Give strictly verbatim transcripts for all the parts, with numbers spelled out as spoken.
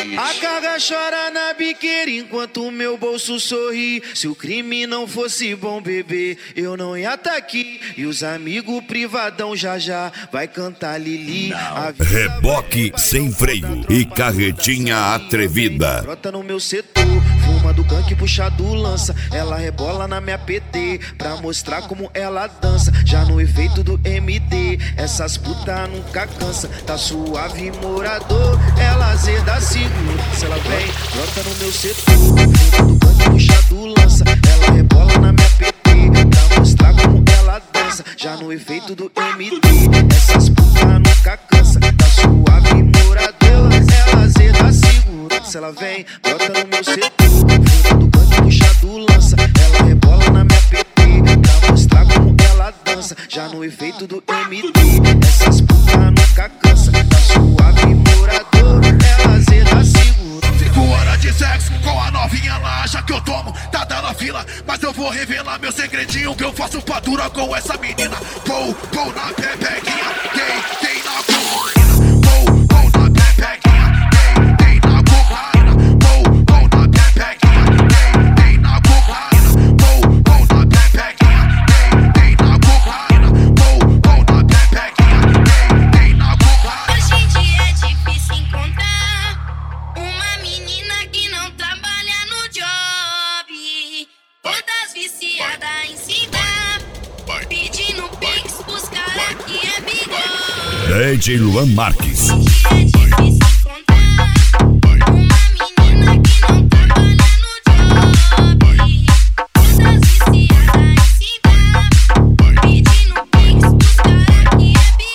A carga chora na biqueira enquanto o meu bolso sorri. Se o crime não fosse bom, bebê, eu não ia tá aqui. E os amigos privadão já já vai cantar Lili. Reboque sem freio e carretinha atrevida. Brota no meu setor, fuma do gangue, puxa do lança. Ela rebola na minha P T pra mostrar como ela dança. Já no efeito do M D, essas putas nunca cansa. Tá suave, morador, ela zeda segura. Se ela vem, brota no meu setor, fuma do gangue, puxa do lança. Ela rebola na minha P T pra mostrar como ela dança. Já no efeito do M D, essas putas nunca cansa. Tá suave, morador, ela zeda segura. Se ela vem, brota no meu setor, fuma do gangue, puxa do lança. Ela rebola na minha P T pra mostrar como ela dança. Já no efeito do M D, essas putas nunca cansa. Tá suave, morador, ela zeda segura. Cinco horas de sexo com a novinha, ela acha que eu tomo, tá dando a fila. Mas eu vou revelar meu segredinho, que eu faço fatura com essa menina. Pou, pou na pepequinha, quem, quem na cocaína. Pou, pou na pepequinha, quem, quem na cocaína. Pou, pou na pepequinha, quem, quem na cocaína. Pou, pou na pepequinha, quem, quem na cocaína. Pou, pou na pepequinha, quem, quem na cocaína. Hoje em dia é difícil encontrar uma menina que não trabalha no job. Todas viciadas em se dar, pedindo pix pros caras que é bigode. D J Luan Marques. Hoje é difícil encontrar uma menina que não trabalha no job. Todas viciadas em se dar, pedindo pix pros caras que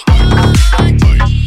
é bigode.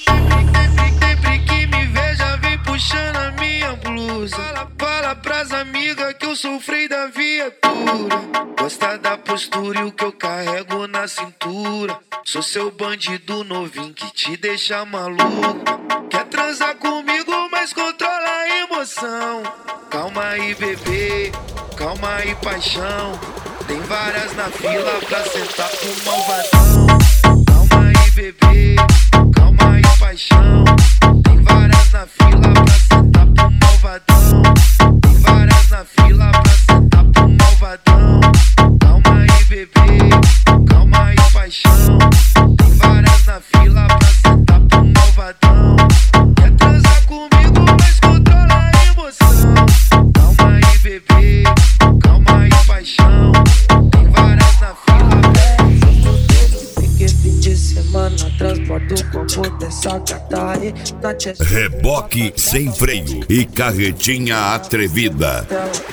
Sempre que me veja, vem puxando a minha blusa. Fala, fala pras amigas que eu sou o freio da viatura. Gosta da postura e o que eu carrego na cintura. Sou seu bandido novinho que te deixa maluco. Quer transar comigo, mas controla a emoção. Calma aí, bebê, calma aí, paixão. Tem várias na fila pra sentar pro malvadão. Calma aí, bebê, calma aí, paixão. Tem várias na fila pra sentar pro malvadão. Tem várias na fila pra sentar pro malvadão. Calma aí, bebê, calma aí, paixão. Tem várias na fila pra sentar pro malvadão. Quer transar comigo, mas controla a emoção. Calma aí, bebê, calma aí, paixão. Tem várias na fila pra... Fiquei fim de semana, transporto o copo dessa gata aí. Reboque sem freio e carretinha atrevida.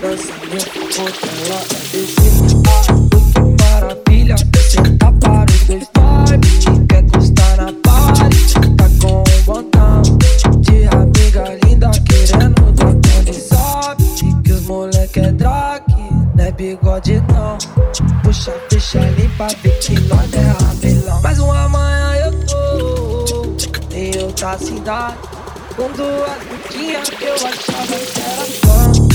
Maravilha, senta para os dois vibes. Quer encostar na party, tá com um botão de amiga linda querendo dar quando sobe. Que os moleque é drag, não é bigode não. Puxa, deixa limpa, vê que nós é rabelão. Mais uma manhã eu tô em outra cidade, com duas putinhas que eu achava que era fã.